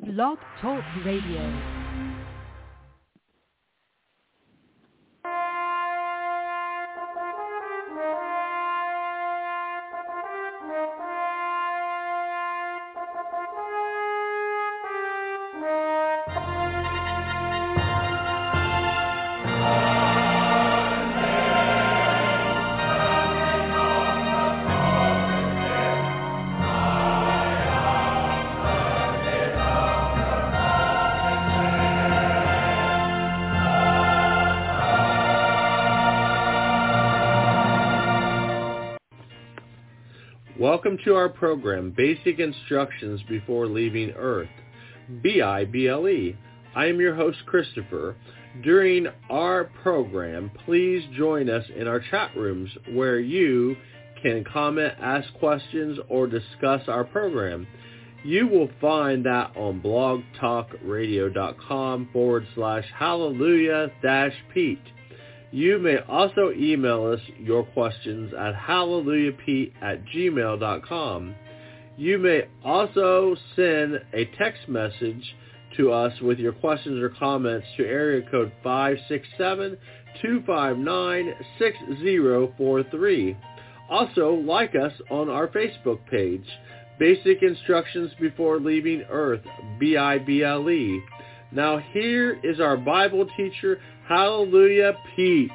Blog Talk Radio. Welcome to our program, Basic Instructions Before Leaving Earth, BIBLE. I am your host, Christopher. During our program, please join us in our chat rooms where you can comment, ask questions, or discuss our program. You will find that on blogtalkradio.com/hallelujah-pete. You may also email us your questions at hallelujahpete@gmail.com. You may also send a text message to us with your questions or comments to area code 567-259-6043. Also, like us on our Facebook page, Basic Instructions Before Leaving Earth, BIBLE. Now here is our Bible teacher, Hallelujah Pete.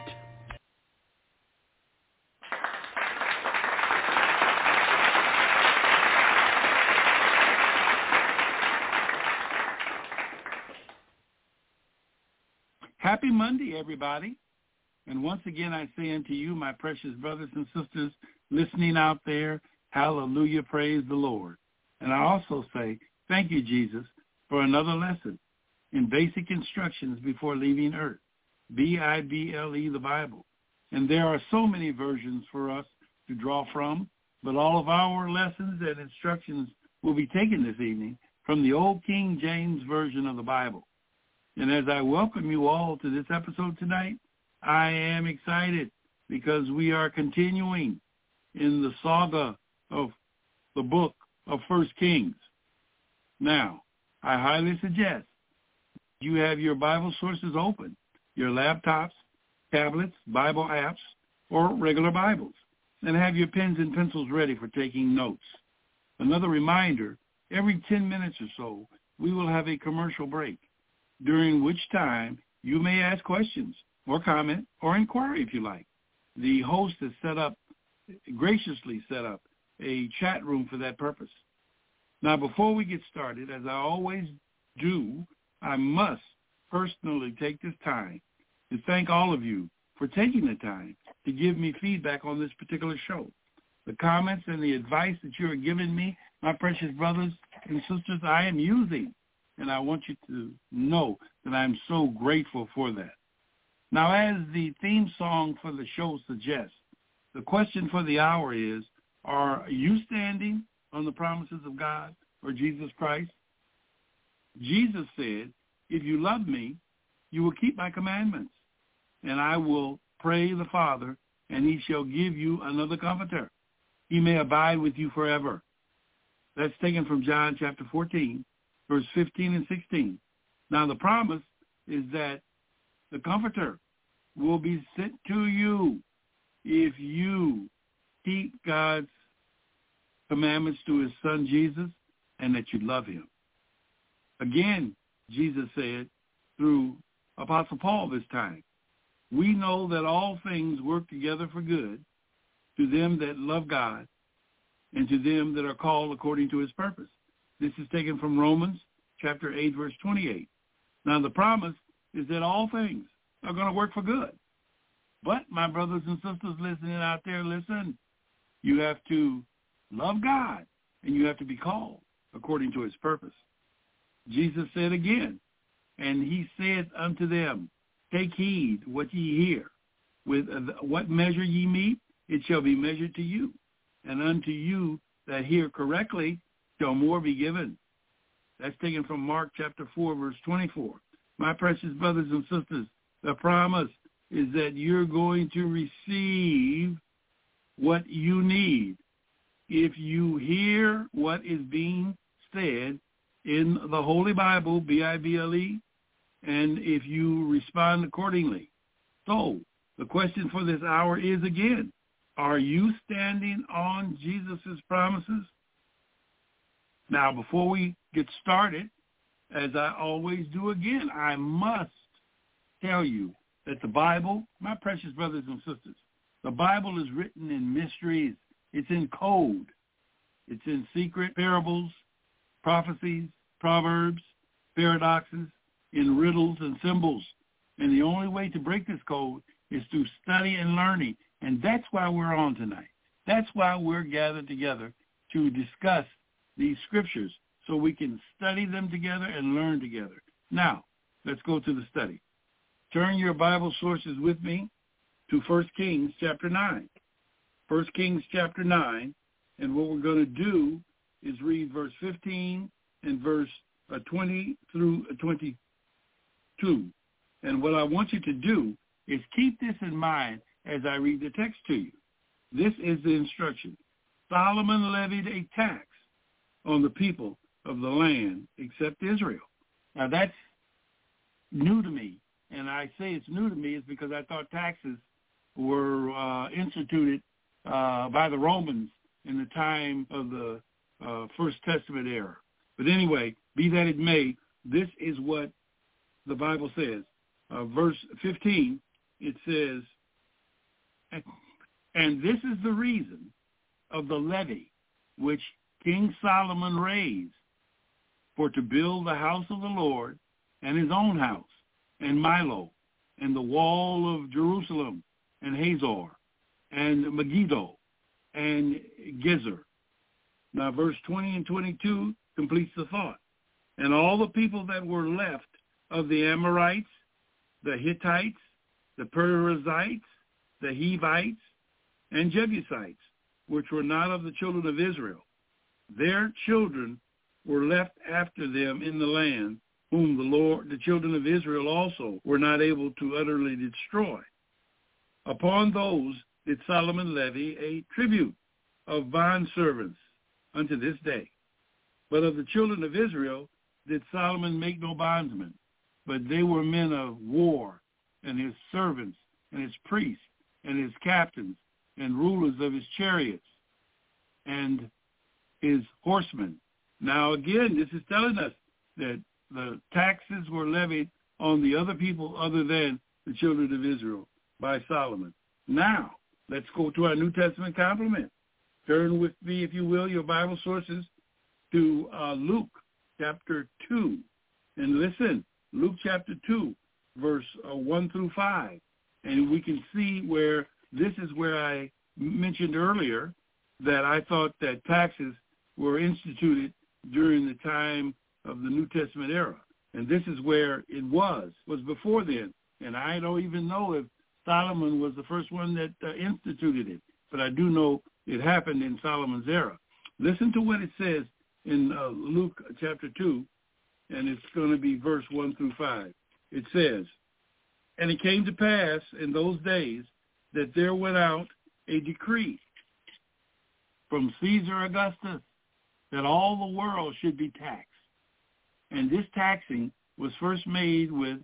Happy Monday, everybody. And once again, I say unto you, my precious brothers and sisters listening out there, hallelujah, praise the Lord. And I also say, thank you, Jesus, for another lesson in Basic Instructions Before Leaving Earth, BIBLE, the Bible. And there are so many versions for us to draw from, but all of our lessons and instructions will be taken this evening from the Old King James Version of the Bible. And as I welcome you all to this episode tonight, I am excited because we are continuing in the saga of the book of 1 Kings. Now, I highly suggest you have your Bible sources open, your laptops, tablets, Bible apps, or regular Bibles, and have your pens and pencils ready for taking notes. Another reminder, every 10 minutes or so, we will have a commercial break, during which time you may ask questions or comment or inquire if you like. The host has graciously set up a chat room for that purpose. Now, before we get started, as I always do, I must personally take this time to thank all of you for taking the time to give me feedback on this particular show. The comments and the advice that you are giving me, my precious brothers and sisters, I am using, and I want you to know that I'm so grateful for that. Now, as the theme song for the show suggests, the question for the hour is, are you standing on the promises of God or Jesus Christ? Jesus said, if you love me, you will keep my commandments, and I will pray the Father, and he shall give you another comforter. He may abide with you forever. That's taken from John chapter 14, verse 15 and 16. Now, the promise is that the comforter will be sent to you if you keep God's commandments to his son Jesus and that you love him. Again, Jesus said through Apostle Paul this time, we know that all things work together for good to them that love God and to them that are called according to his purpose. This is taken from Romans chapter 8, verse 28. Now, the promise is that all things are going to work for good. But, my brothers and sisters listening out there, listen, you have to love God and you have to be called according to his purpose. Jesus said again, and he said unto them, take heed what ye hear. With what measure ye meet, it shall be measured to you. And unto you that hear correctly shall more be given. That's taken from Mark chapter 4, verse 24. My precious brothers and sisters, the promise is that you're going to receive what you need. If you hear what is being said in the Holy Bible, Bible, and if you respond accordingly. So the question for this hour is again, are you standing on Jesus' promises? Now, before we get started, as I always do again, I must tell you that the Bible, my precious brothers and sisters, the Bible is written in mysteries. It's in code. It's in secret parables, prophecies, proverbs, paradoxes, in riddles and symbols. And the only way to break this code is through study and learning. And that's why we're on tonight. That's why we're gathered together to discuss these scriptures so we can study them together and learn together. Now, let's go to the study. Turn your Bible sources with me to 1 Kings chapter 9. 1 Kings chapter 9, and what we're going to do is read verse 15 and verse 20 through 22. And what I want you to do is keep this in mind as I read the text to you. This is the instruction. Solomon levied a tax on the people of the land except Israel. Now that's new to me. And I say it's new to me is because I thought taxes were instituted by the Romans in the time of the First Testament era. But anyway, be that it may, this is what the Bible says. Verse 15, it says, and this is the reason of the levy which King Solomon raised for to build the house of the Lord and his own house, and Milo, and the wall of Jerusalem, and Hazor, and Megiddo, and Gezer. Now, verse 20 and 22 completes the thought. And all the people that were left of the Amorites, the Hittites, the Perizzites, the Hivites, and Jebusites, which were not of the children of Israel, their children were left after them in the land, whom the children of Israel also were not able to utterly destroy. Upon those did Solomon levy a tribute of bondservants unto this day. But of the children of Israel did Solomon make no bondsmen, but they were men of war, and his servants, and his priests, and his captains, and rulers of his chariots, and his horsemen. Now again, this is telling us that the taxes were levied on the other people other than the children of Israel by Solomon. Now, let's go to our New Testament complement. Turn with me, if you will, your Bible sources to Luke chapter 2. And listen, Luke chapter 2, verse 1 through 5. And we can see where this is where I mentioned earlier that I thought that taxes were instituted during the time of the New Testament era. And this is where it was before then. And I don't even know if Solomon was the first one that instituted it, but I do know it happened in Solomon's era. Listen to what it says in Luke chapter 2, and it's going to be verse 1 through 5. It says, and it came to pass in those days that there went out a decree from Caesar Augustus that all the world should be taxed. And this taxing was first made with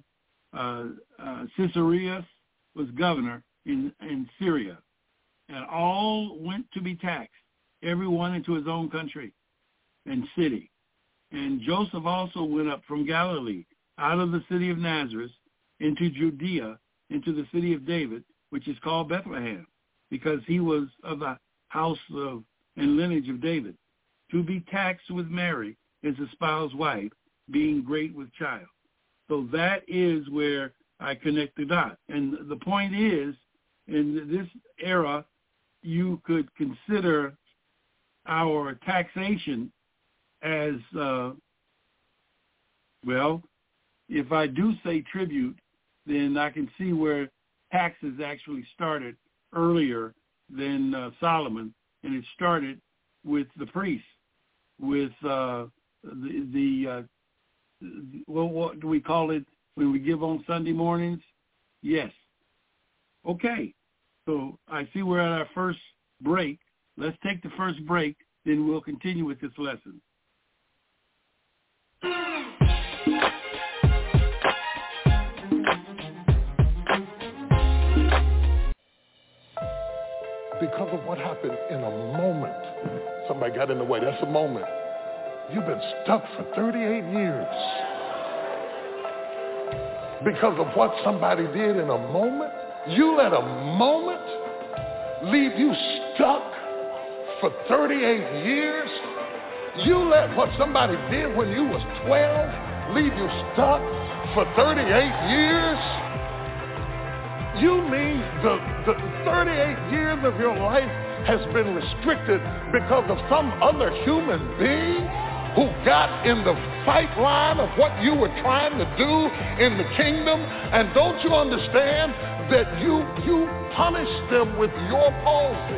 Caesarius was governor in Syria. And all went to be taxed, everyone into his own country and city. And Joseph also went up from Galilee, out of the city of Nazareth, into Judea, into the city of David, which is called Bethlehem, because he was of the house of and lineage of David, to be taxed with Mary, his espoused wife, being great with child. So that is where I connect the dots. And the point is, in this era, you could consider our taxation as, well, if I do say tribute, then I can see where taxes actually started earlier than Solomon, and it started with the priests, with what do we call it when we give on Sunday mornings? Yes. Okay. So I see we're at our first break. Let's take the first break, then we'll continue with this lesson. Because of what happened in a moment. Somebody got in the way. That's a moment. You've been stuck for 38 years. Because of what somebody did in a moment. You let a moment leave you stuck for 38 years. You let what somebody did when you was 12 leave you stuck for 38 years. You mean the 38 years of your life has been restricted because of some other human being who got in the fight line of what you were trying to do in the kingdom? And don't you understand that you punish them with your palsy?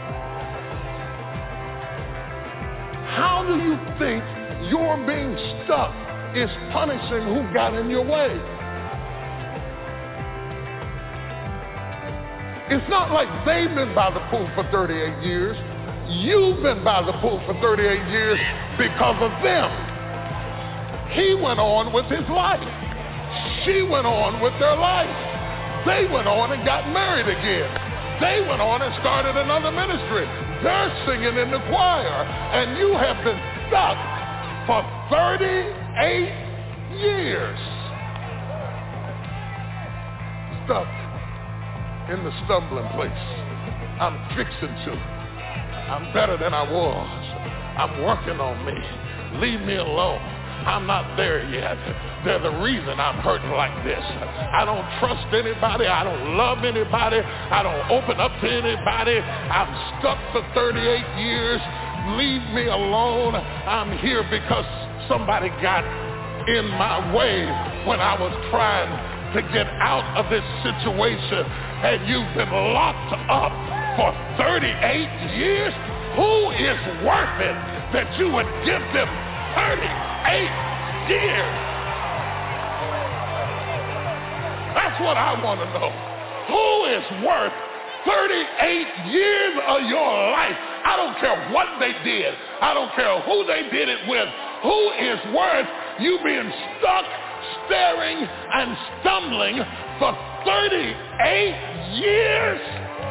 How do you think your being stuck is punishing who got in your way? It's not like they've been by the pool for 38 years. You've been by the pool for 38 years because of them. He went on with his life. She went on with their life. They went on and got married again. They went on and started another ministry. They're singing in the choir. And you have been stuck for 38 years. Stuck in the stumbling place. I'm fixing to. I'm better than I was. I'm working on me. Leave me alone. I'm not there yet. They're the reason I'm hurting like this. I don't trust anybody. I don't love anybody. I don't open up to anybody. I'm stuck for 38 years. Leave me alone. I'm here because somebody got in my way when I was trying to get out of this situation. And you've been locked up for 38 years? Who is worth it that you would give them 38 years? That's what I want to know. Who is worth 38 years of your life? I don't care what they did. I don't care who they did it with. Who is worth you being stuck, staring, and stumbling for 38 years?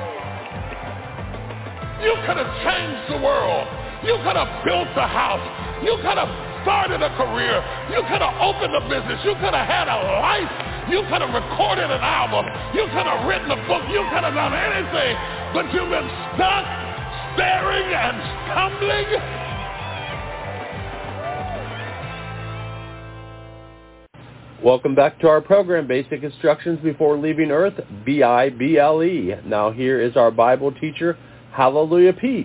You could have changed the world. You could have built a house. You could have started a career. You could have opened a business. You could have had a life. You could have recorded an album. You could have written a book. You could have done anything. But you've been stuck, staring, and stumbling. Welcome back to our program, Basic Instructions Before Leaving Earth, B-I-B-L-E. Now here is our Bible teacher, Hallelujah Pete.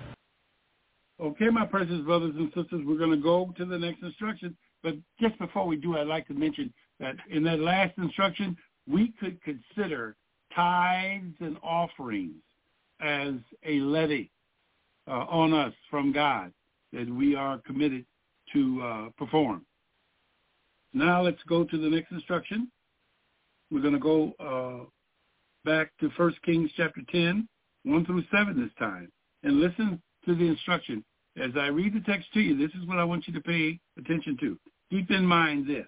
Okay, my precious brothers and sisters, we're going to go to the next instruction. But just before we do, I'd like to mention that in that last instruction, we could consider tithes and offerings as a levy on us from God that we are committed to perform. Now let's go to the next instruction. We're going to go back to 1 Kings chapter 10, 1 through 7 this time. And listen to the instruction. As I read the text to you, this is what I want you to pay attention to. Keep in mind this.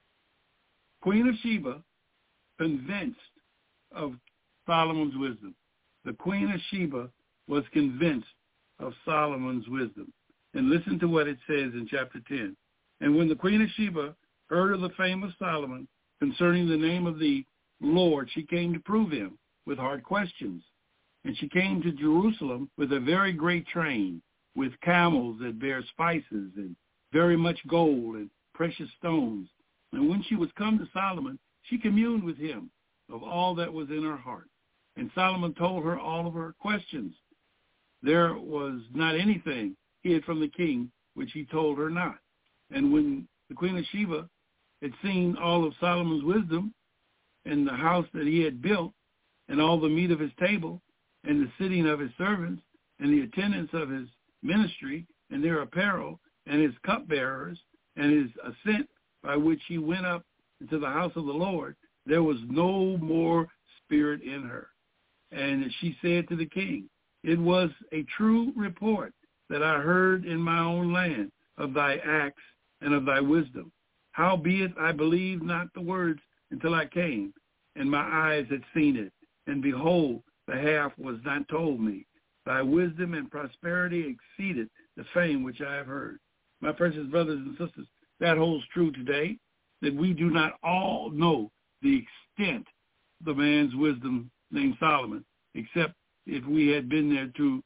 Queen of Sheba, convinced of Solomon's wisdom. The Queen of Sheba was convinced of Solomon's wisdom. And listen to what it says in chapter 10. And when the Queen of Sheba heard of the fame of Solomon concerning the name of the Lord, she came to prove him with hard questions. And she came to Jerusalem with a very great train, with camels that bear spices and very much gold and precious stones. And when she was come to Solomon, she communed with him of all that was in her heart. And Solomon told her all of her questions. There was not anything hid from the king which he told her not. And when the Queen of Sheba had seen all of Solomon's wisdom and the house that he had built and all the meat of his table and the sitting of his servants and the attendance of his ministry and their apparel and his cupbearers and his ascent by which he went up into the house of the Lord, there was no more spirit in her. And she said to the king, it was a true report that I heard in my own land of thy acts and of thy wisdom. Howbeit I believed not the words until I came, and my eyes had seen it. And behold, the half was not told me. Thy wisdom and prosperity exceeded the fame which I have heard. My precious brothers and sisters, that holds true today, that we do not all know the extent of the man's wisdom named Solomon, except if we had been there to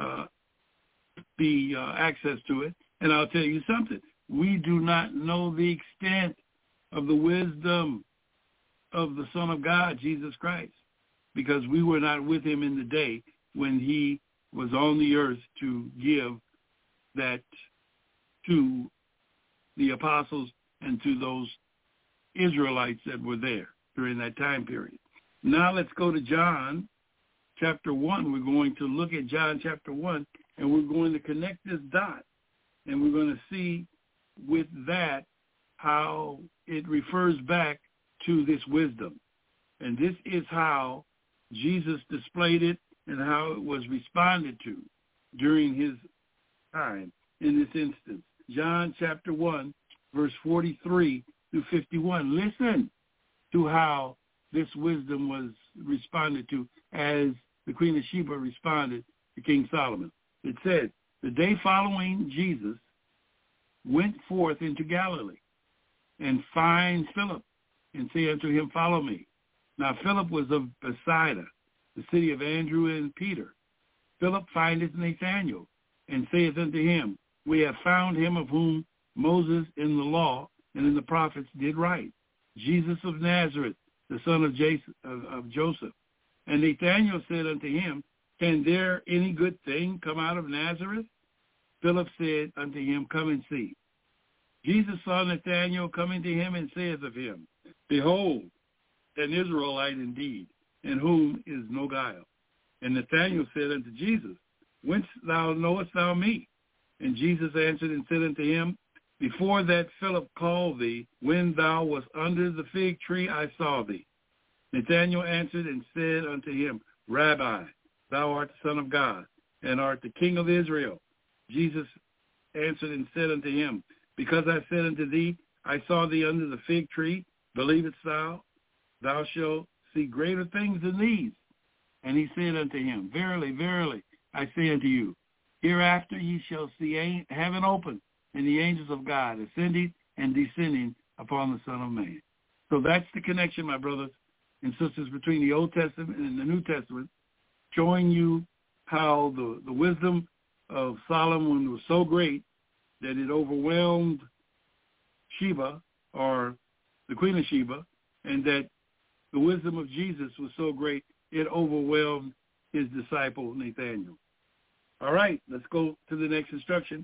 be access to it. And I'll tell you something. We do not know the extent of the wisdom of the Son of God, Jesus Christ, because we were not with him in the day when he was on the earth to give that to the apostles and to those Israelites that were there during that time period. Now let's go to John chapter 1. We're going to look at John chapter 1, and we're going to connect this dot, and we're going to see with that how it refers back to this wisdom. And this is how Jesus displayed it and how it was responded to during his time in this instance. John chapter 1, verse 43 through 51. Listen to how this wisdom was responded to as the Queen of Sheba responded to King Solomon. It said, the day following Jesus went forth into Galilee and find Philip and say unto him, follow me. Now Philip was of Bethsaida, the city of Andrew and Peter. Philip findeth Nathanael and saith unto him, we have found him of whom Moses in the law and in the prophets did write, Jesus of Nazareth, the son of Joseph. And Nathanael said unto him, can there any good thing come out of Nazareth? Philip said unto him, come and see. Jesus saw Nathanael coming to him and saith of him, behold, an Israelite indeed, in whom is no guile. And Nathanael said unto Jesus, whence knowest thou me? And Jesus answered and said unto him, before that Philip called thee, when thou wast under the fig tree, I saw thee. Nathanael answered and said unto him, Rabbi, thou art the Son of God, and art the King of Israel. Jesus answered and said unto him, because I said unto thee, I saw thee under the fig tree, believest thou? Thou shalt see greater things than these. And he said unto him, verily, verily, I say unto you, hereafter ye shall see heaven open, and the angels of God ascending and descending upon the Son of Man. So that's the connection, my brothers and sisters, between the Old Testament and the New Testament, showing you how the wisdom of Solomon was so great that it overwhelmed Sheba, or the Queen of Sheba, and that the wisdom of Jesus was so great it overwhelmed his disciple Nathanael. All right, let's go to the next instruction.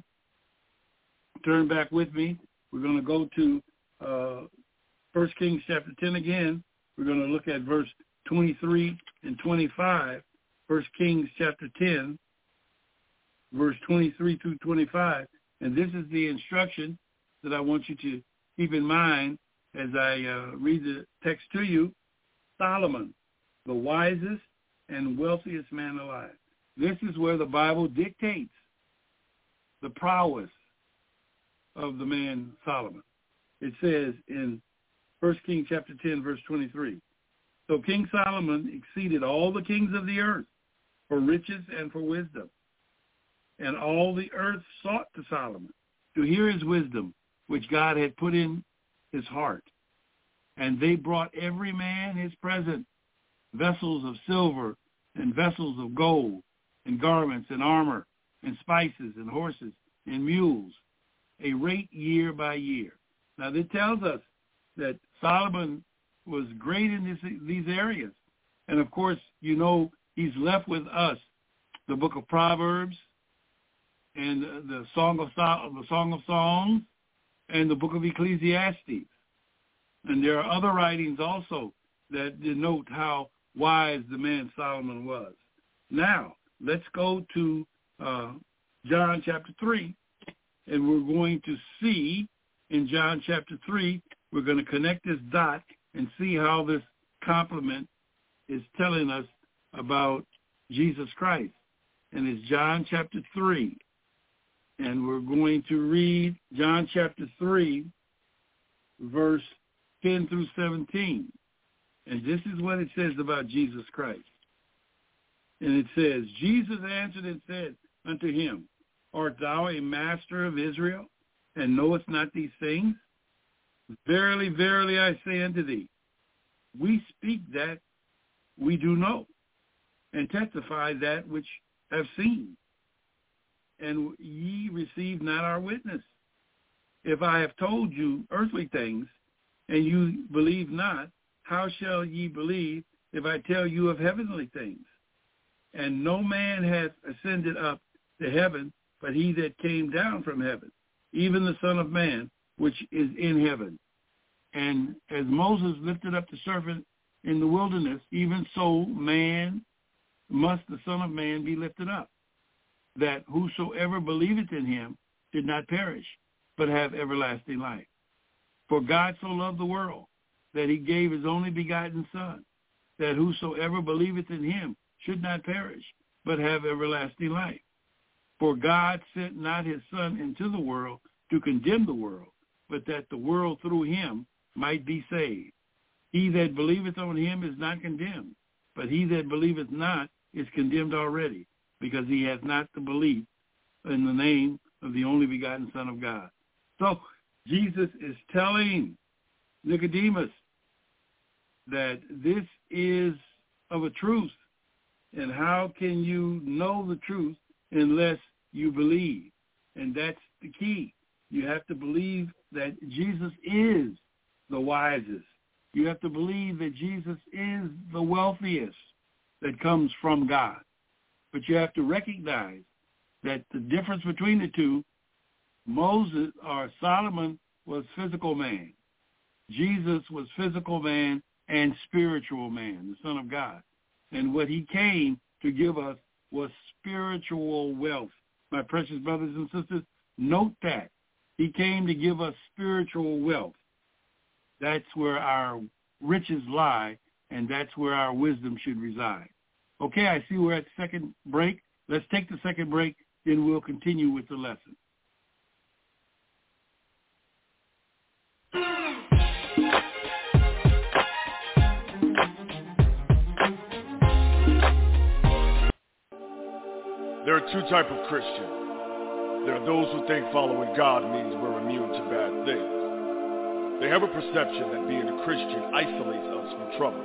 Turn back with me. We're going to go to 1 Kings chapter 10 again. We're going to look at verse 23 and 25. 1 Kings chapter 10, verse 23 through 25. And this is the instruction that I want you to keep in mind as I read the text to you. Solomon, the wisest and wealthiest man alive. This is where the Bible dictates the prowess of the man Solomon. It says in 1 Kings chapter 10, verse 23, so King Solomon exceeded all the kings of the earth for riches and for wisdom. And all the earth sought to Solomon to hear his wisdom, which God had put in his heart. And they brought every man his present, vessels of silver and vessels of gold, and garments and armor, and spices and horses and mules, a rate year by year. Now, this tells us that Solomon was great in these areas. And, of course, you know, he's left with us the book of Proverbs and the Song of Songs and the book of Ecclesiastes. And there are other writings also that denote how wise the man Solomon was. Now, let's go to John chapter 3, and we're going to see in John chapter 3, we're going to connect this dot and see how this compliment is telling us about Jesus Christ. And it's John chapter 3, And we're going to read John chapter 3, verse 10 through 17. And this is what it says about Jesus Christ. And it says, Jesus answered and said unto him, Art thou a master of Israel, and knowest not these things? Verily, verily, I say unto thee, we speak that we do know, and testify that which have seen, and ye receive not our witness. If I have told you earthly things, and you believe not, how shall ye believe if I tell you of heavenly things? And no man hath ascended up to heaven, but he that came down from heaven, even the Son of Man, which is in heaven. And as Moses lifted up the serpent in the wilderness, even so must the Son of Man be lifted up, that whosoever believeth in him should not perish, but have everlasting life. For God so loved the world, that he gave his only begotten Son, that whosoever believeth in him should not perish, but have everlasting life. For God sent not his Son into the world to condemn the world, but that the world through him might be saved. He that believeth on him is not condemned, but he that believeth not is condemned already, because he hath not the belief in the name of the only begotten Son of God. So Jesus is telling Nicodemus that this is of a truth, and how can you know the truth unless you believe? And that's the key. You have to believe that Jesus is the wisest. You have to believe that Jesus is the wealthiest that comes from God. But you have to recognize that the difference between the two, Moses or Solomon was physical man. Jesus was physical man and spiritual man, the Son of God. And what he came to give us was spiritual wealth. My precious brothers and sisters, note that. He came to give us spiritual wealth. That's where our riches lie, and that's where our wisdom should reside. Okay, I see we're at the second break. Let's take the second break, then we'll continue with the lesson. There are two types of Christians. There are those who think following God means we're immune to bad things. They have a perception that being a Christian isolates us from trouble.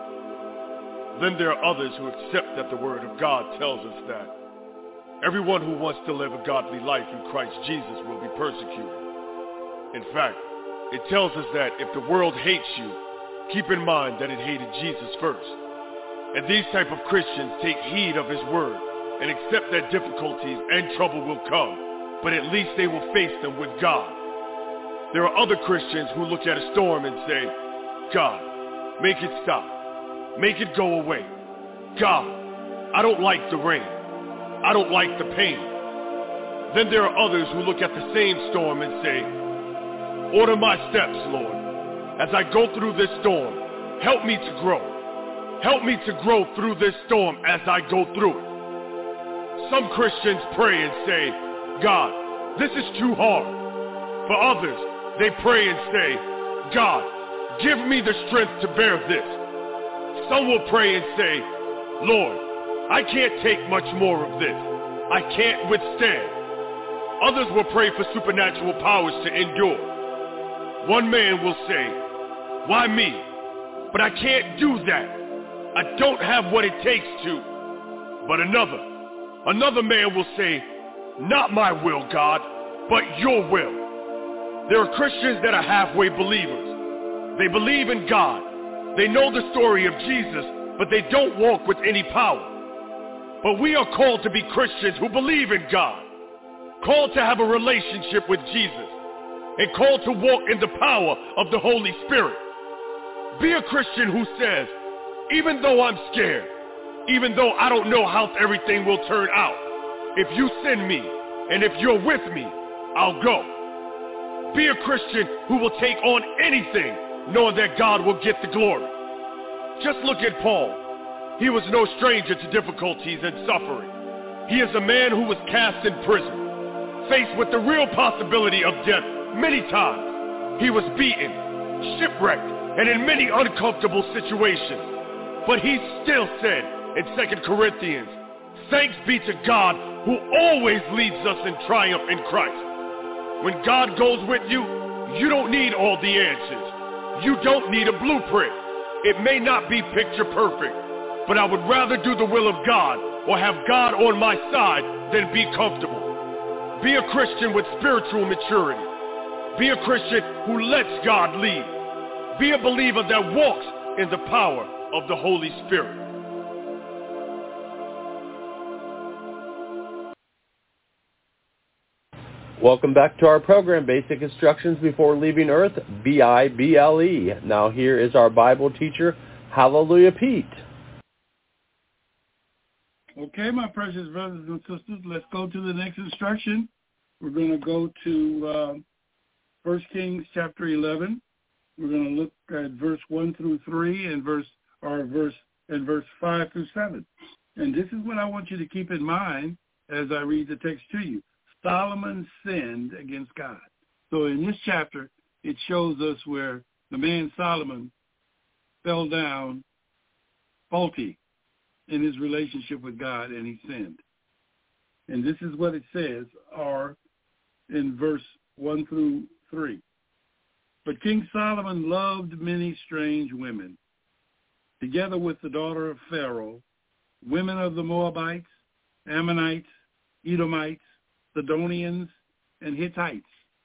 Then there are others who accept that the Word of God tells us that everyone who wants to live a godly life in Christ Jesus will be persecuted. In fact, it tells us that if the world hates you, keep in mind that it hated Jesus first. And these type of Christians take heed of His Word and accept that difficulties and trouble will come, but at least they will face them with God. There are other Christians who look at a storm and say, God, make it stop. Make it go away. God, I don't like the rain. I don't like the pain. Then there are others who look at the same storm and say, order my steps, Lord. As I go through this storm, help me to grow. Help me to grow through this storm as I go through it. Some Christians pray and say, God, this is too hard. For others, they pray and say, God, give me the strength to bear this. Some will pray and say, Lord, I can't take much more of this. I can't withstand. Others will pray for supernatural powers to endure. One man will say, why me? But I can't do that. I don't have what it takes to. But another man will say, not my will, God, but your will. There are Christians that are halfway believers. They believe in God. They know the story of Jesus, but they don't walk with any power. But we are called to be Christians who believe in God, called to have a relationship with Jesus, and called to walk in the power of the Holy Spirit. Be a Christian who says, even though I'm scared, even though I don't know how everything will turn out, if you send me and if you're with me, I'll go. Be a Christian who will take on anything, knowing that God will get the glory. Just look at Paul. He was no stranger to difficulties and suffering. He is a man who was cast in prison, faced with the real possibility of death many times. He was beaten, shipwrecked, and in many uncomfortable situations. But he still said in 2 Corinthians, "Thanks be to God who always leads us in triumph in Christ." When God goes with you, you don't need all the answers. You don't need a blueprint. It may not be picture perfect, but I would rather do the will of God or have God on my side than be comfortable. Be a Christian with spiritual maturity. Be a Christian who lets God lead. Be a believer that walks in the power of the Holy Spirit. Welcome back to our program, Basic Instructions Before Leaving Earth, BIBLE. Now here is our Bible teacher, Hallelujah Pete. Okay, my precious brothers and sisters, let's go to the next instruction. We're going to go to 1 Kings chapter 11. We're going to look at verse 1 through 3 and verse 5 through 7. And this is what I want you to keep in mind as I read the text to you. Solomon sinned against God. So in this chapter, it shows us where the man Solomon fell down faulty in his relationship with God, and he sinned. And this is what it says, or in verse 1 through 3. But King Solomon loved many strange women, together with the daughter of Pharaoh, women of the Moabites, Ammonites, Edomites, Sidonians, and Hittites,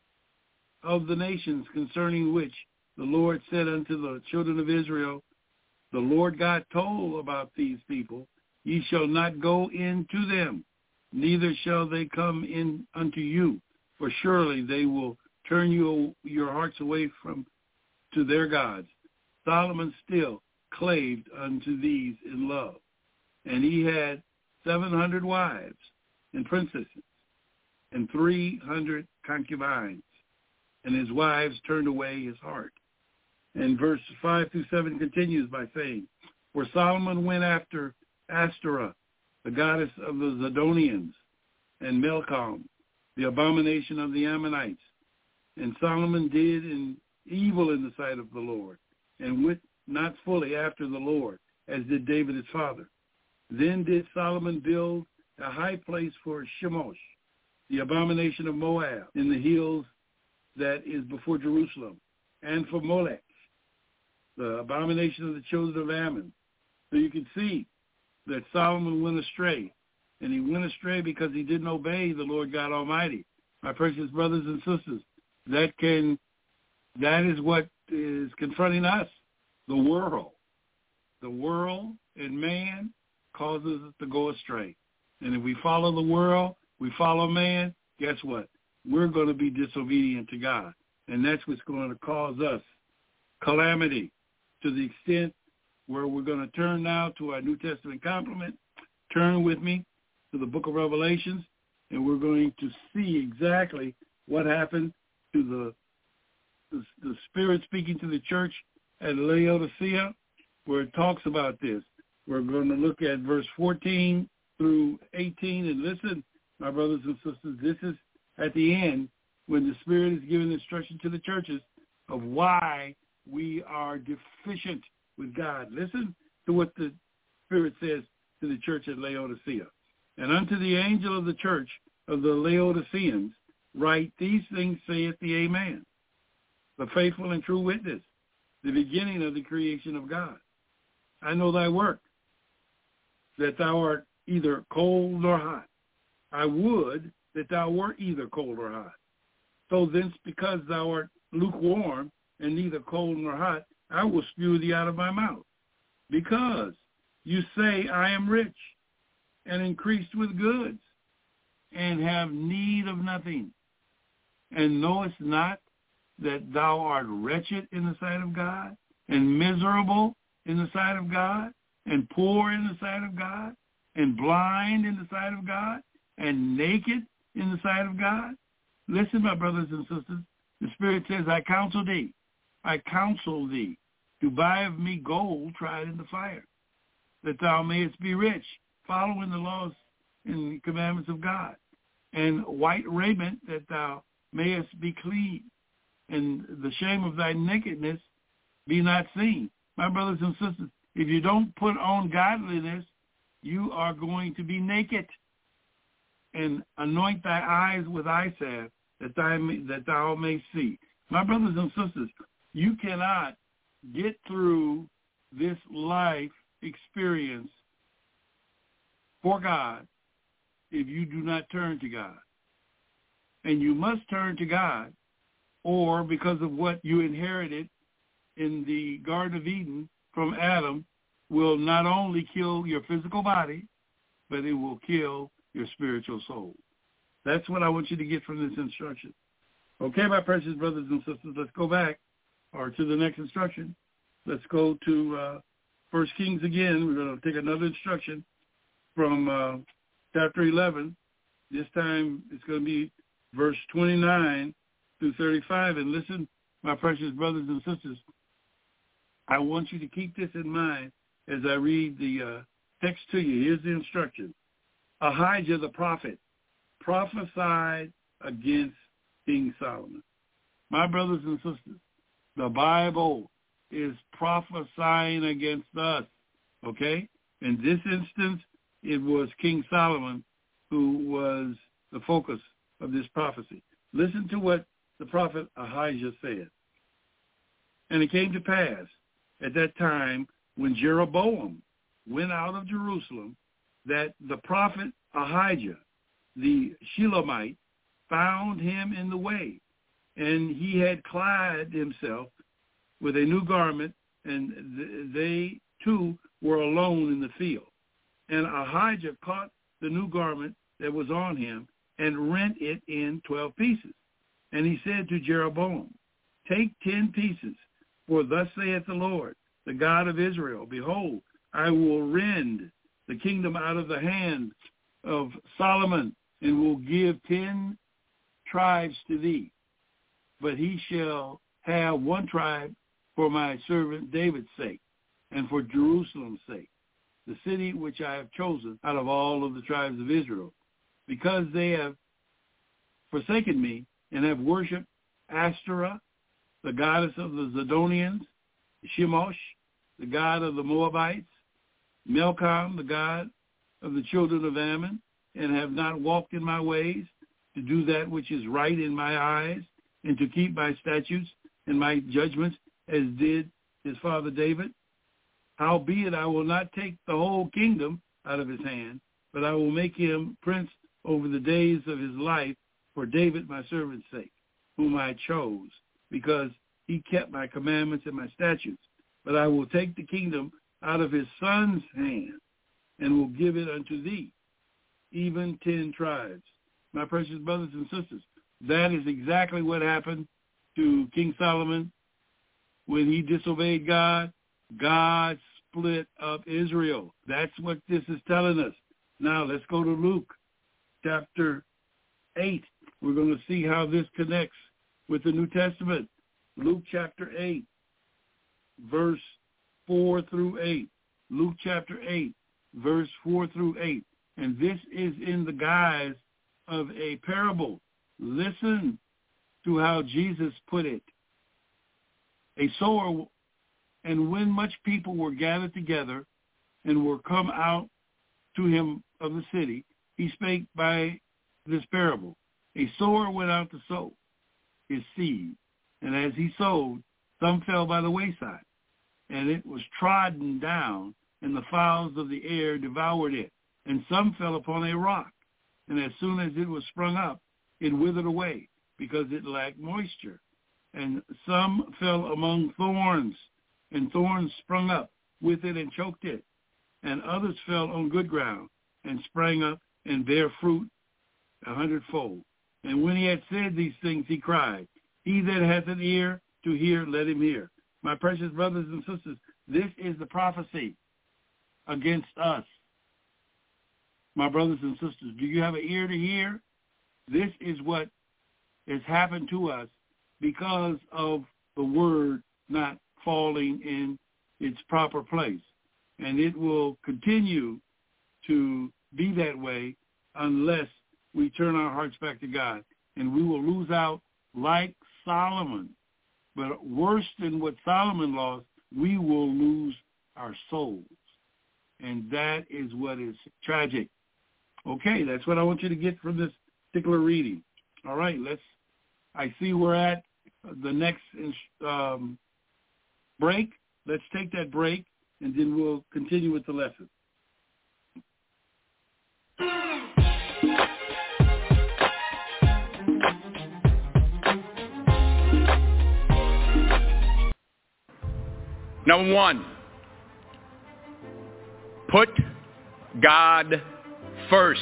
of the nations concerning which the Lord said unto the children of Israel, the Lord God told about these people, ye shall not go in to them, neither shall they come in unto you, for surely they will turn your hearts away to their gods. Solomon still claved unto these in love, and he had 700 wives and princesses, and 300 concubines, and his wives turned away his heart. And verse 5 through 7 continues by saying, for Solomon went after Ashtoreth, the goddess of the Zidonians, and Milcom, the abomination of the Ammonites. And Solomon did evil in the sight of the Lord, and went not fully after the Lord, as did David his father. Then did Solomon build a high place for Chemosh, the abomination of Moab, in the hills that is before Jerusalem, and for Molech, the abomination of the children of Ammon. So you can see that Solomon went astray, and he went astray because he didn't obey the Lord God Almighty. My precious brothers and sisters, that is what is confronting us, the world. The world and man causes us to go astray. And if we follow the world, we follow man, guess what? We're going to be disobedient to God. And that's what's going to cause us calamity, to the extent where we're going to turn now to our New Testament complement. Turn with me to the book of Revelations, and we're going to see exactly what happened to the Spirit speaking to the church at Laodicea, where it talks about this. We're going to look at verse 14 through 18, and listen, my brothers and sisters, this is at the end when the Spirit is giving instruction to the churches of why we are deficient with God. Listen to what the Spirit says to the church at Laodicea. And unto the angel of the church of the Laodiceans write, these things saith the Amen, the faithful and true witness, the beginning of the creation of God. I know thy work, that thou art either cold or hot. I would that thou wert either cold or hot. So thence, because thou art lukewarm and neither cold nor hot, I will spew thee out of my mouth. Because you say, I am rich and increased with goods, and have need of nothing, and knowest not that thou art wretched in the sight of God, and miserable in the sight of God, and poor in the sight of God, and blind in the sight of God, and naked in the sight of God? Listen, my brothers and sisters, the Spirit says, I counsel thee to buy of me gold tried in the fire, that thou mayest be rich, following the laws and the commandments of God, and white raiment that thou mayest be clean, and the shame of thy nakedness be not seen. My brothers and sisters, if you don't put on godliness, you are going to be naked. And anoint thy eyes with eye salve, that thou may see. My brothers and sisters, you cannot get through this life experience for God if you do not turn to God. And you must turn to God, or because of what you inherited in the Garden of Eden from Adam, will not only kill your physical body, but it will kill your spiritual soul. That's what I want you to get from this instruction. Okay, my precious brothers and sisters, let's go back or to the next instruction. Let's go to 1 Kings again. We're going to take another instruction from chapter 11. This time it's going to be verse 29 through 35. And listen, my precious brothers and sisters, I want you to keep this in mind as I read the text to you. Here's the instruction. Ahijah the prophet prophesied against King Solomon. My brothers and sisters, the Bible is prophesying against us, okay? In this instance, it was King Solomon who was the focus of this prophecy. Listen to what the prophet Ahijah said. And it came to pass at that time when Jeroboam went out of Jerusalem that the prophet Ahijah, the Shilomite, found him in the way, and he had clad himself with a new garment, and they too were alone in the field. And Ahijah caught the new garment that was on him and rent it in 12 pieces. And he said to Jeroboam, take 10 pieces, for thus saith the Lord, the God of Israel, behold, I will rend the kingdom out of the hand of Solomon, and will give 10 tribes to thee. But he shall have one tribe for my servant David's sake, and for Jerusalem's sake, the city which I have chosen out of all of the tribes of Israel, because they have forsaken me, and have worshipped Ashtoreth, the goddess of the Zidonians, Shemosh, the god of the Moabites, Milcom, the god of the children of Ammon, and have not walked in my ways, to do that which is right in my eyes, and to keep my statutes and my judgments, as did his father David. Howbeit I will not take the whole kingdom out of his hand, but I will make him prince over the days of his life for David my servant's sake, whom I chose, because he kept my commandments and my statutes. But I will take the kingdom out of his son's hand, and will give it unto thee, even 10 tribes. My precious brothers and sisters, that is exactly what happened to King Solomon when he disobeyed God. God split up Israel. That's what this is telling us. Now let's go to Luke chapter 8. We're going to see how this connects with the New Testament. Luke chapter 8, verse 4 through 8. Luke chapter 8, verse 4 through 8. And this is in the guise of a parable. Listen to how Jesus put it. A sower, and when much people were gathered together and were come out to him of the city, he spake by this parable. A sower went out to sow his seed, and as he sowed, some fell by the wayside, and it was trodden down, and the fowls of the air devoured it. And some fell upon a rock, and as soon as it was sprung up, it withered away, because it lacked moisture. And some fell among thorns, and thorns sprung up with it and choked it. And others fell on good ground, and sprang up and bare fruit 100-fold. And when he had said these things, he cried, He that hath an ear to hear, let him hear. My precious brothers and sisters, this is the prophecy against us. My brothers and sisters, do you have an ear to hear? This is what has happened to us because of the word not falling in its proper place. And it will continue to be that way unless we turn our hearts back to God. And we will lose out like Solomon. But worse than what Solomon lost, we will lose our souls. And that is what is tragic. Okay, that's what I want you to get from this particular reading. All right, I see we're at the next break. Let's take that break, and then we'll continue with the lesson. Number one, put God first.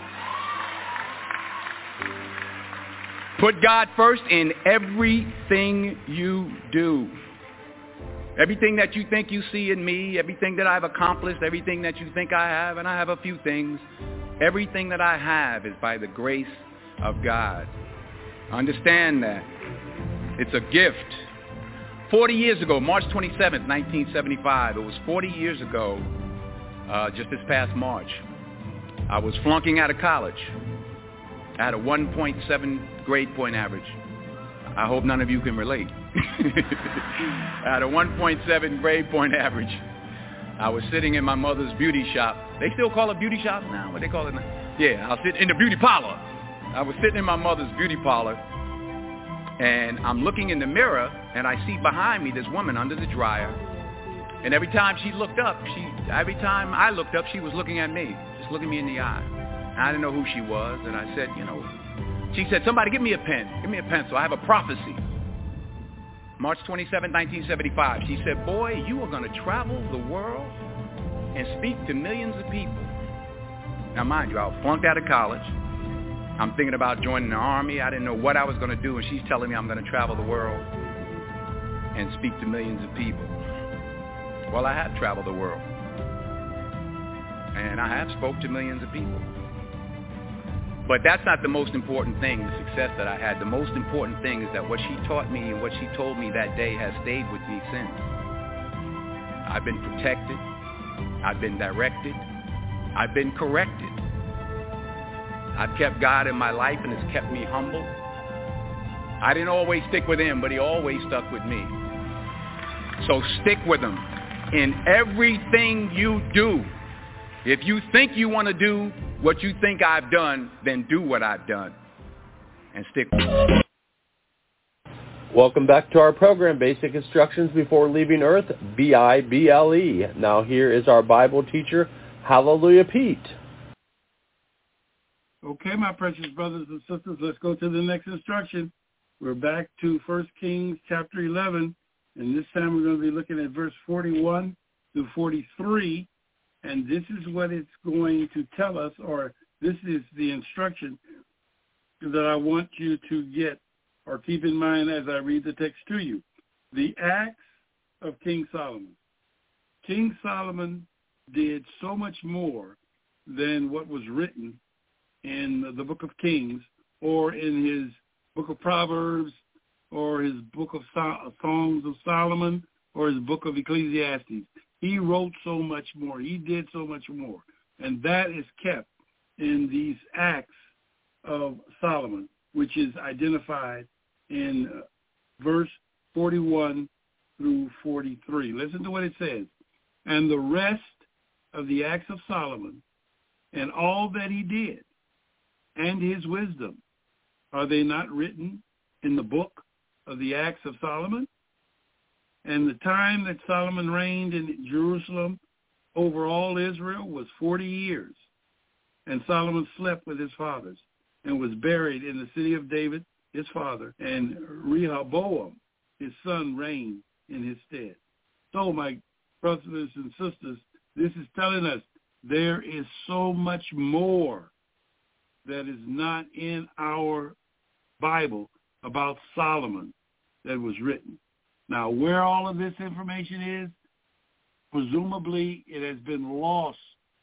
Put God first in everything you do. Everything that you think you see in me, everything that I've accomplished, everything that you think I have, and I have a few things, everything that I have is by the grace of God. Understand that. It's a gift. 40 years ago, March 27th, 1975, it was 40 years ago, just this past March, I was flunking out of college. I had a 1.7 grade point average. I hope none of you can relate. I had a 1.7 grade point average. I was sitting in my mother's beauty shop. They still call it beauty shop now? What do they call it now? Yeah, I was sitting in the beauty parlor. I was sitting in my mother's beauty parlor, and I'm looking in the mirror, and I see behind me this woman under the dryer. And every time she looked up, every time I looked up, she was looking at me, just looking me in the eye. And I didn't know who she was, and I said, she said, somebody give me a pen, give me a pencil. I have a prophecy. March 27, 1975. She said, boy, you are going to travel the world and speak to millions of people. Now, mind you, I was flunked out of college. I'm thinking about joining the Army. I didn't know what I was going to do, and she's telling me I'm going to travel the world and speak to millions of people. Well, I have traveled the world, and I have spoke to millions of people. But that's not the most important thing, the success that I had. The most important thing is that what she taught me and what she told me that day has stayed with me since. I've been protected. I've been directed. I've been corrected. I've kept God in my life, and it's kept me humble. I didn't always stick with him, but he always stuck with me. So stick with him in everything you do. If you think you want to do what you think I've done, then do what I've done and stick with it. Welcome back to our program, Basic Instructions Before Leaving Earth, B-I-B-L-E. Now here is our Bible teacher, Hallelujah Pete. Okay, my precious brothers and sisters, let's go to the next instruction. We're back to 1 Kings chapter 11, and this time we're going to be looking at verse 41 to 43, and this is what it's going to tell us, or this is the instruction that I want you to get or keep in mind as I read the text to you. The acts of King Solomon. King Solomon did so much more than what was written in the book of Kings or in his book of Proverbs or his book of Songs of Solomon or his book of Ecclesiastes. He wrote so much more. He did so much more. And that is kept in these acts of Solomon, which is identified in verse 41 through 43. Listen to what it says. And the rest of the acts of Solomon and all that he did and his wisdom, are they not written in the book of the Acts of Solomon? And the time that Solomon reigned in Jerusalem over all Israel was 40 years. And Solomon slept with his fathers and was buried in the city of David, his father, and Rehoboam, his son, reigned in his stead. So, my brothers and sisters, this is telling us there is so much more that is not in our Bible about Solomon that was written. Now, where all of this information is, presumably it has been lost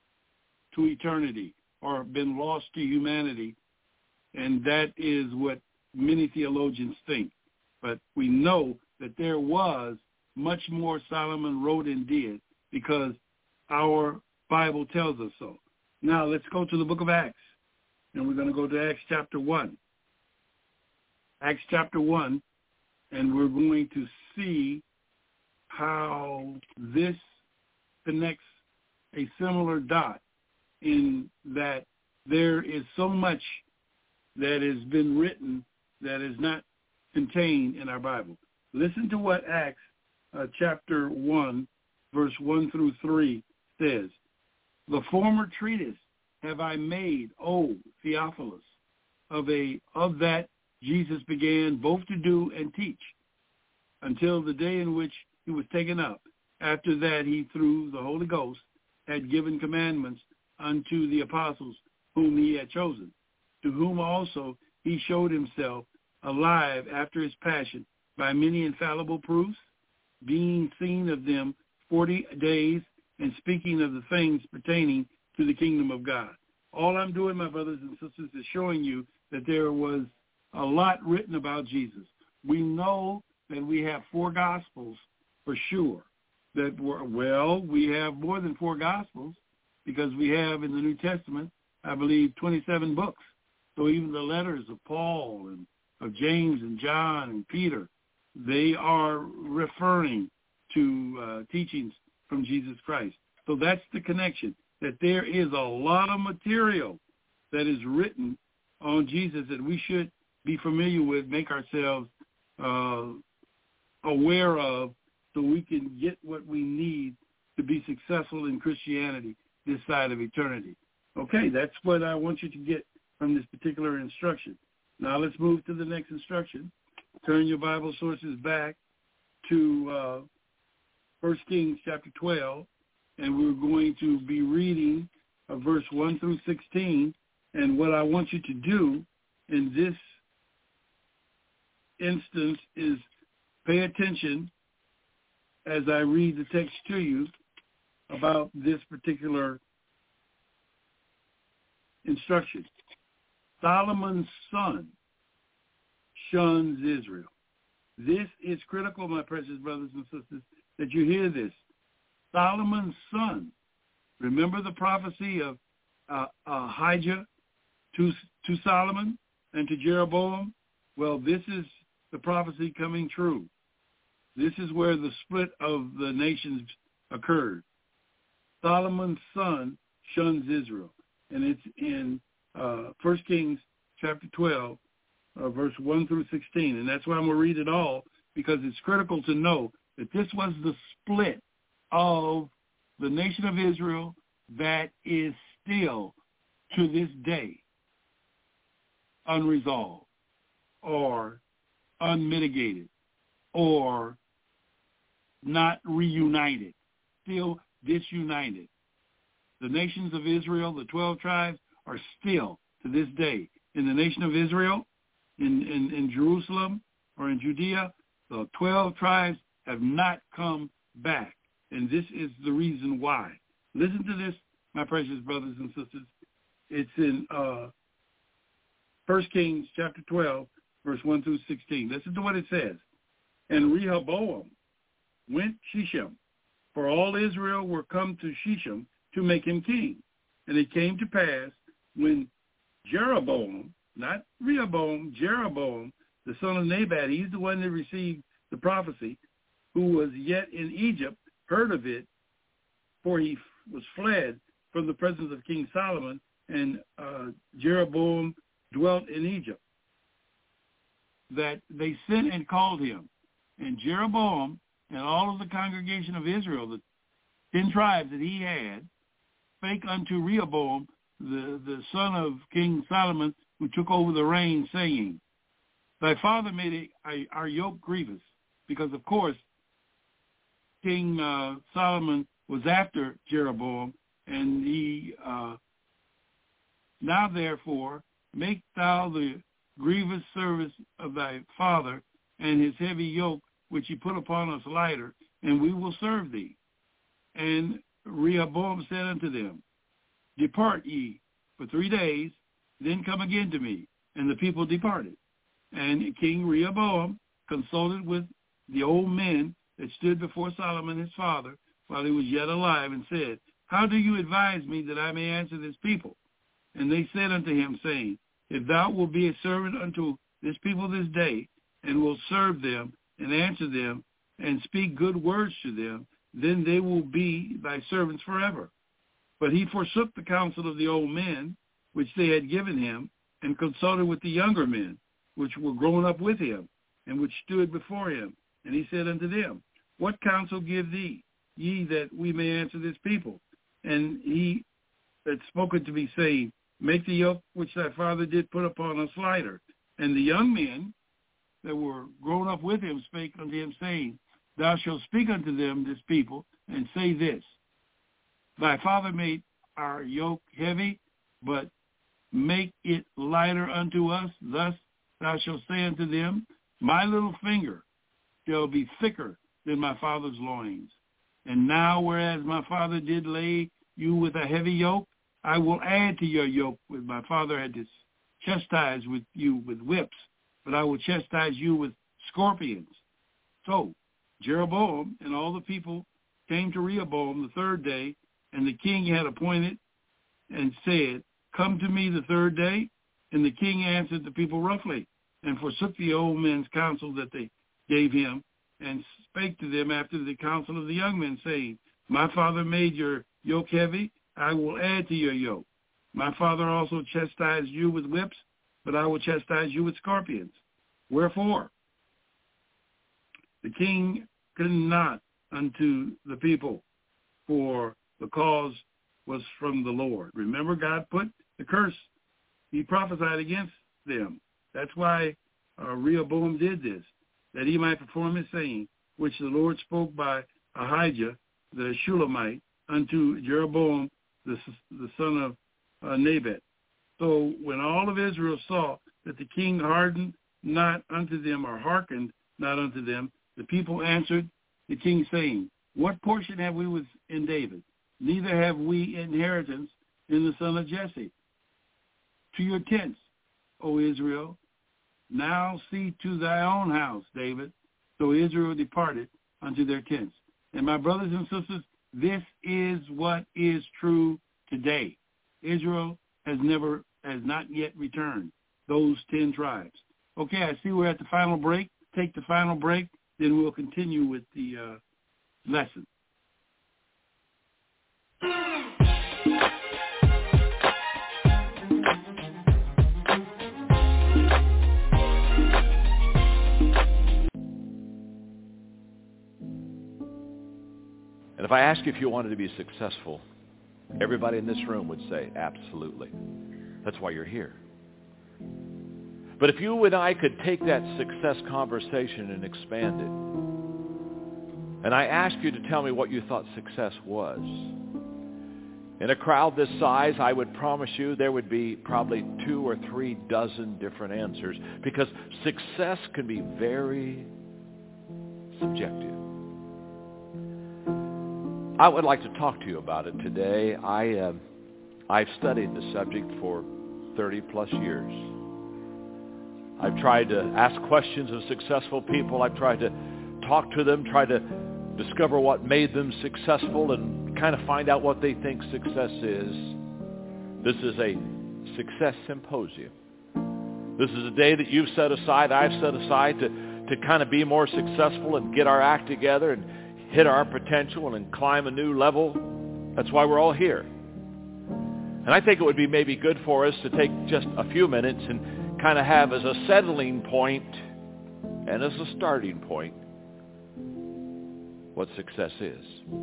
to eternity or been lost to humanity, and that is what many theologians think. But we know that there was much more Solomon wrote and did because our Bible tells us so. Now, let's go to the book of Acts. and we're going to go to Acts chapter 1. Acts chapter 1, and we're going to see how this connects a similar dot in that there is so much that has been written that is not contained in our Bible. Listen to what Acts chapter 1, verse 1 through 3 says. The former treatise have I made, O Theophilus, of that Jesus began both to do and teach, until the day in which he was taken up. After that he, through the Holy Ghost, had given commandments unto the apostles whom he had chosen, to whom also he showed himself alive after his passion by many infallible proofs, being seen of them 40 days, and speaking of the things pertaining to the kingdom of God. All I'm doing, my brothers and sisters, is showing you that there was a lot written about Jesus. We know that we have 4 Gospels for sure. We have more than 4 Gospels because we have in the New Testament, I believe, 27 books. So even the letters of Paul and of James and John and Peter, they are referring to teachings from Jesus Christ. So that's the connection, that there is a lot of material that is written on Jesus that we should be familiar with, make ourselves aware of, so we can get what we need to be successful in Christianity this side of eternity. Okay, that's what I want you to get from this particular instruction. Now let's move to the next instruction. Turn your Bible sources back to 1 Kings chapter 12, and we're going to be reading verse 1 through 16. And what I want you to do in this instance is pay attention as I read the text to you about this particular instruction. Solomon's son shuns Israel. This is critical, my precious brothers and sisters, that you hear this. Solomon's son. Remember the prophecy of Ahijah to Solomon and to Jeroboam? Well, this is the prophecy coming true. This is where the split of the nations occurred. Solomon's son shuns Israel. And it's in 1 Kings chapter 12, verse 1 through 16. And that's why I'm going to read it all, because it's critical to know that this was the split of the nation of Israel that is still, to this day, unresolved or unmitigated or not reunited, still disunited. The nations of Israel, the 12 tribes, are still, to this day, in the nation of Israel, in Jerusalem or in Judea, the 12 tribes have not come back. And this is the reason why. Listen to this, my precious brothers and sisters. It's in 1 Kings chapter 12, verse 1 through 16. Listen to what it says. And Rehoboam went Shechem, for all Israel were come to Shechem to make him king. And it came to pass when Jeroboam, not Rehoboam, Jeroboam, the son of Nebat, he's the one that received the prophecy, who was yet in Egypt, heard of it, for he was fled from the presence of King Solomon, and Jeroboam dwelt in Egypt, that they sent and called him. And Jeroboam and all of the congregation of Israel, the 10 tribes that he had, spake unto Rehoboam, the son of King Solomon, who took over the reign, saying, Thy father made our yoke grievous, because, of course, King Solomon was after Jeroboam, and he, now therefore, make thou the grievous service of thy father, and his heavy yoke, which he put upon us, lighter, and we will serve thee. And Rehoboam said unto them, Depart ye for 3 days, then come again to me. And the people departed. And King Rehoboam consulted with the old men that stood before Solomon his father while he was yet alive, and said, How do you advise me that I may answer this people? And they said unto him, saying, If thou wilt be a servant unto this people this day, and will serve them, and answer them, and speak good words to them, then they will be thy servants forever. But he forsook the counsel of the old men, which they had given him, and consulted with the younger men, which were grown up with him, and which stood before him. And he said unto them, What counsel give ye that we may answer this people? And he had spoken to me, saying, Make the yoke which thy father did put upon us lighter. And the young men that were grown up with him spake unto him, saying, Thou shalt speak unto them, this people, and say this, Thy father made our yoke heavy, but make it lighter unto us. Thus thou shalt say unto them, My little finger shall be thicker than my father's loins. And now, whereas my father did lay you with a heavy yoke, I will add to your yoke, which my father had to chastise with you with whips, but I will chastise you with scorpions. So Jeroboam and all the people came to Rehoboam the third day, and the king had appointed and said, Come to me the third day. And the king answered the people roughly, and forsook the old men's counsel that they gave him, and spake to them after the counsel of the young men, saying, My father made your yoke heavy, I will add to your yoke. My father also chastised you with whips, but I will chastise you with scorpions. Wherefore the king could not unto the people, for the cause was from the Lord. Remember, God put the curse. He prophesied against them. That's why Rehoboam did this, that he might perform his saying, which the Lord spoke by Ahijah the Shulamite unto Jeroboam the son of Nebat. So when all of Israel saw that the king hardened not unto them, or hearkened not unto them, the people answered the king, saying, What portion have we in David? Neither have we inheritance in the son of Jesse. To your tents, O Israel. Now see to thy own house, David. So Israel departed unto their tents. And my brothers and sisters, this is what is true today. Israel has not yet returned, those 10 tribes. Okay, I see we're at the final break. Take the final break, then we'll continue with the lesson. And if I ask you if you wanted to be successful, everybody in this room would say, absolutely. That's why you're here. But if you and I could take that success conversation and expand it, and I asked you to tell me what you thought success was, in a crowd this size, I would promise you there would be probably 2 or 3 dozen different answers, because success can be very subjective. I would like to talk to you about it today. I've studied the subject for 30 plus years. I've tried to ask questions of successful people. I've tried to talk to them, try to discover what made them successful, and kind of find out what they think success is. This is a success symposium. This is a day that you've set aside, I've set aside to kind of be more successful and get our act together and hit our potential and climb a new level. That's why we're all here. And I think it would be maybe good for us to take just a few minutes and kind of have as a settling point and as a starting point what success is.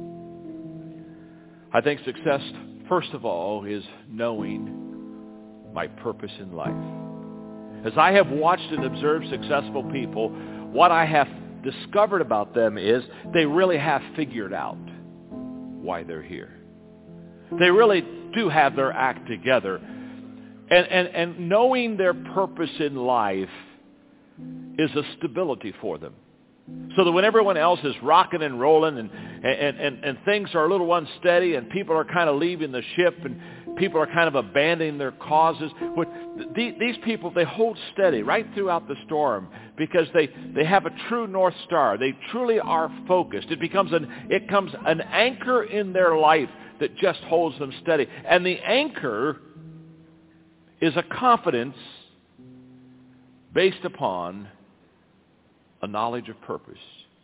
I think success, first of all, is knowing my purpose in life. As I have watched and observed successful people, what I have discovered about them is they really have figured out why they're here. They really do have their act together. And knowing their purpose in life is a stability for them. So that when everyone else is rocking and rolling and things are a little unsteady and people are kind of leaving the ship and people are kind of abandoning their causes, these people, they hold steady right throughout the storm because they have a true North Star. They truly are focused. It becomes an anchor in their life that just holds them steady. And the anchor is a confidence based upon a knowledge of purpose.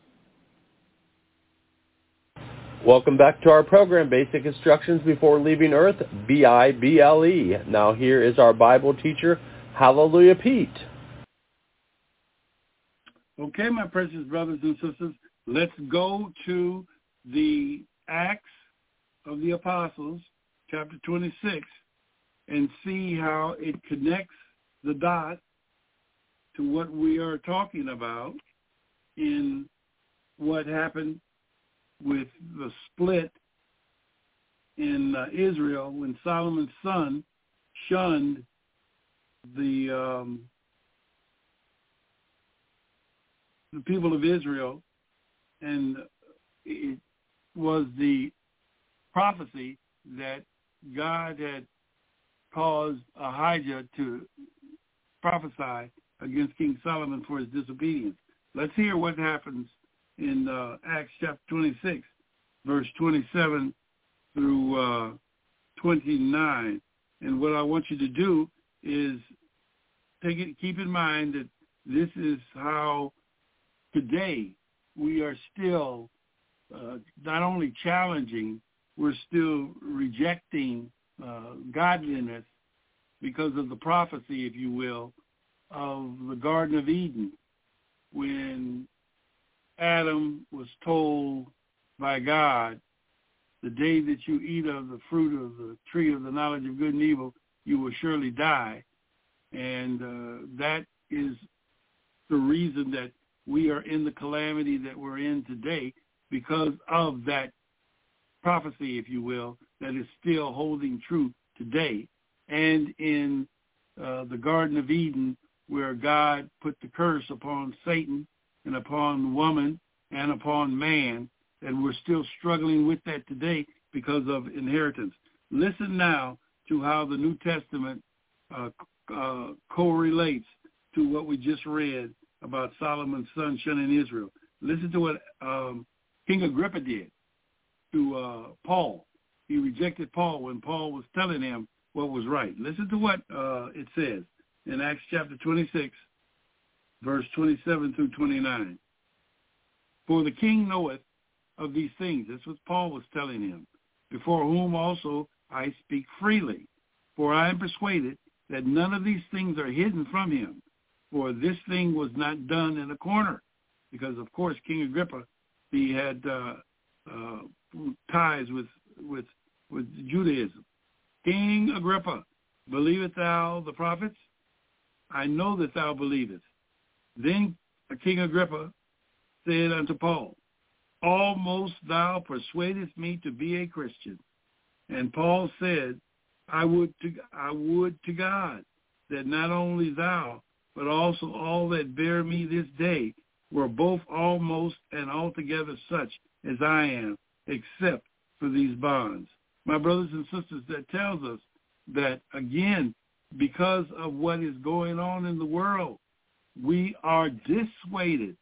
Welcome back to our program, Basic Instructions Before Leaving Earth, B-I-B-L-E. Now here is our Bible teacher, Hallelujah Pete. Okay, my precious brothers and sisters, let's go to the Acts of the Apostles, chapter 26, and see how it connects the dot to what we are talking about in what happened with the split in Israel when Solomon's son shunned the people of Israel, and it was the prophecy that God had caused Ahijah to prophesy against King Solomon for his disobedience. Let's hear what happens in Acts chapter 26, verse 27 through 29. And what I want you to do is keep in mind that this is how today we are still not only challenging, we're still rejecting godliness because of the prophecy, if you will, of the Garden of Eden, when Adam was told by God, the day that you eat of the fruit of the tree of the knowledge of good and evil, you will surely die. And that is the reason that we are in the calamity that we're in today, because of that prophecy, if you will, that is still holding true today. And in the Garden of Eden, where God put the curse upon Satan and upon woman and upon man, and we're still struggling with that today because of inheritance. Listen now to how the New Testament correlates to what we just read about Solomon's son shunning Israel. Listen to what King Agrippa did to Paul. He rejected Paul when Paul was telling him what was right. Listen to what it says in Acts chapter 26, verse 27 through 29. For the king knoweth of these things. That's what Paul was telling him. Before whom also I speak freely. For I am persuaded that none of these things are hidden from him. For this thing was not done in a corner. Because, of course, King Agrippa, he had ties with Judaism. King Agrippa, believest thou the prophets? I know that thou believest. Then King Agrippa said unto Paul, almost thou persuadest me to be a Christian. And Paul said, I would to God that not only thou, but also all that bear me this day were both almost and altogether such as I am, except for these bonds. My brothers and sisters, that tells us that, again, because of what is going on in the world, we are dissuaded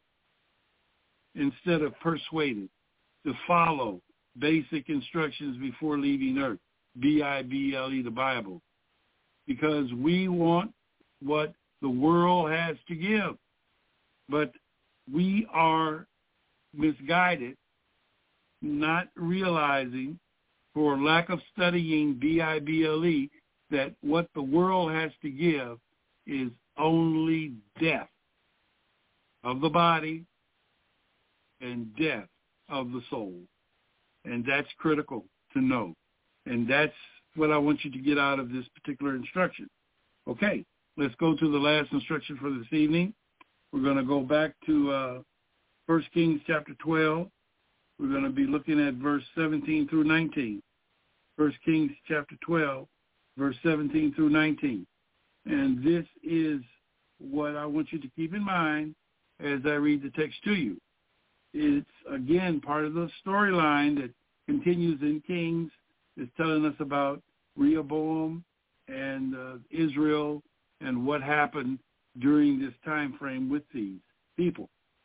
instead of persuaded to follow basic instructions before leaving earth, B-I-B-L-E, the Bible, because we want what the world has to give. But we are misguided, not realizing, for lack of studying B-I-B-L-E, that what the world has to give is only death of the body and death of the soul. And that's critical to know. And that's what I want you to get out of this particular instruction. Okay, let's go to the last instruction for this evening. We're going to go back to 1 Kings chapter 12. We're going to be looking at verse 17 through 19. 1 Kings chapter 12, verse 17 through 19. And this is what I want you to keep in mind as I read the text to you. It's, again, part of the storyline that continues in Kings. It's telling us about Rehoboam and Israel and what happened during this time frame with these people.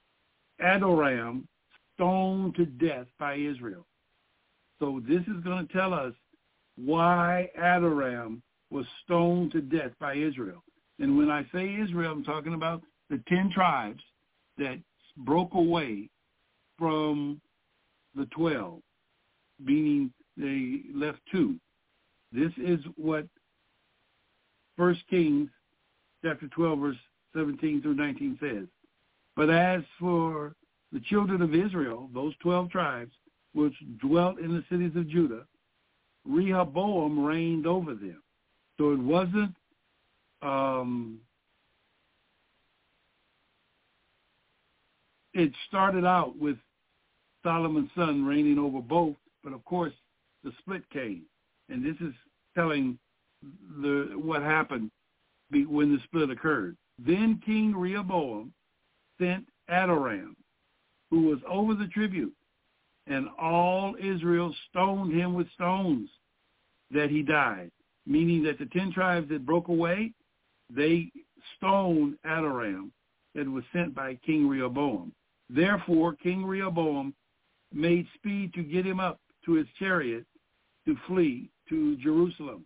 Adoram stoned to death by Israel. So this is going to tell us why Adoram was stoned to death by Israel. And when I say Israel, I'm talking about the 10 tribes that broke away from the 12, meaning they left 2. This is what 1 Kings chapter 12, verse 17 through 19 says. But as for the children of Israel, those 12 tribes, which dwelt in the cities of Judah, Rehoboam reigned over them. So it wasn't it started out with Solomon's son reigning over both, but of course the split came. And this is telling what happened when the split occurred. Then King Rehoboam sent Adoram, who was over the tribute, and all Israel stoned him with stones that he died, meaning that the 10 tribes that broke away, they stoned Adoram that was sent by King Rehoboam. Therefore, King Rehoboam made speed to get him up to his chariot to flee to Jerusalem.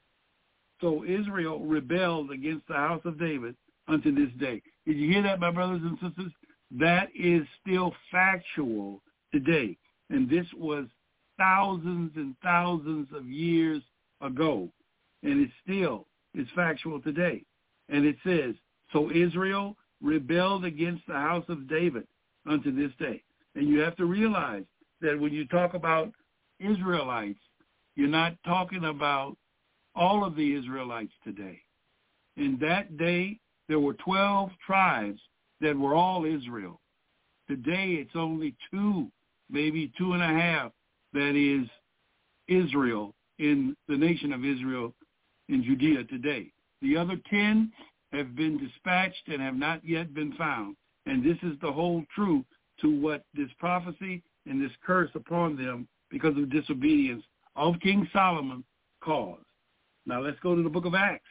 So Israel rebelled against the house of David unto this day. Did you hear that, my brothers and sisters? That is still factual today. And this was thousands and thousands of years ago. And it still is factual today. And it says, so Israel rebelled against the house of David unto this day. And you have to realize that when you talk about Israelites, you're not talking about all of the Israelites today. In that day, there were 12 tribes that were all Israel. Today, it's only 2, maybe 2.5, that is Israel in the nation of Israel in Judea today. The other 10 have been dispatched and have not yet been found. And this is the whole truth to what this prophecy and this curse upon them because of disobedience of King Solomon caused. Now let's go to the book of Acts.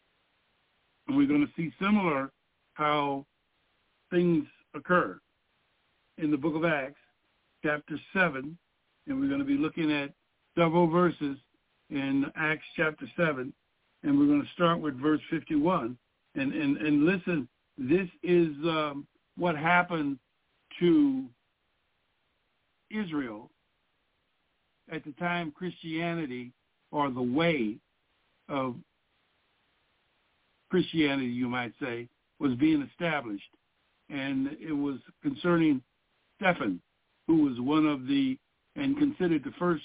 And we're going to see similar how things occur in the book of Acts, chapter 7. And we're going to be looking at several verses in Acts chapter 7. And we're going to start with verse 51. And listen, this is what happened to Israel at the time Christianity, or the way of Christianity, you might say, was being established. And it was concerning Stephen, who was one of the, and considered the first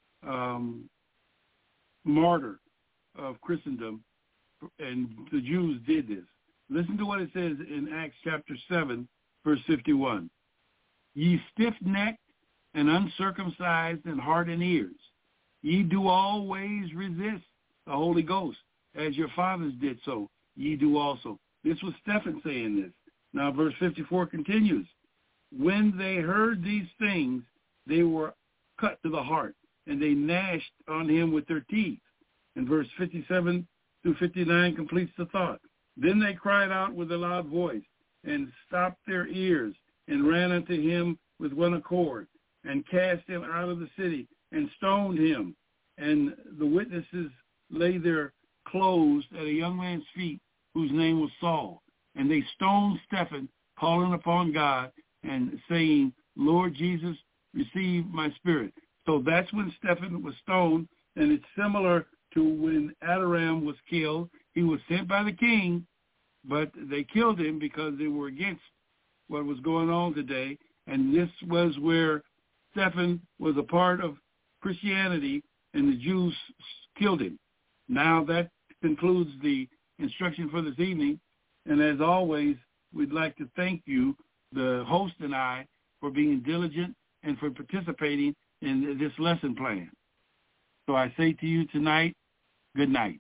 martyr of Christendom, and the Jews did this. Listen to what it says in Acts chapter 7, verse 51. Ye stiff-necked and uncircumcised in heart and ears, ye do always resist the Holy Ghost, as your fathers did so, ye do also. This was Stephen saying this. Now verse 54 continues. When they heard these things, they were cut to the heart, and they gnashed on him with their teeth. And verse 57 through 59 completes the thought. Then they cried out with a loud voice, and stopped their ears, and ran unto him with one accord, and cast him out of the city, and stoned him. And the witnesses lay their clothes at a young man's feet, whose name was Saul. And they stoned Stephen, calling upon God, and saying, Lord Jesus, receive my spirit. So that's when Stephen was stoned, and it's similar to when Adoram was killed. He was sent by the king, but they killed him because they were against what was going on today. And this was where Stephen was a part of Christianity, and the Jews killed him. Now that concludes the instruction for this evening. And as always, we'd like to thank you, the host and I, for being diligent and for participating in this lesson plan. So I say to you tonight, good night.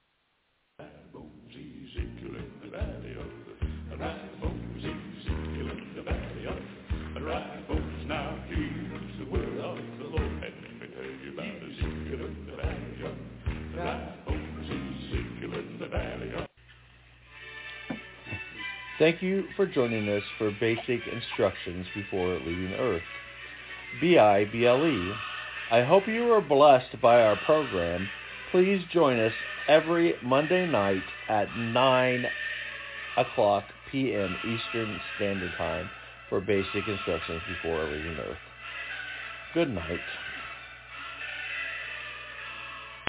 Thank you for joining us for Basic Instructions Before Leaving Earth, BIBLE. I hope you were blessed by our program Please join us every Monday night at 9 o'clock p.m. Eastern Standard Time for basic instructions before leaving Earth. Good night.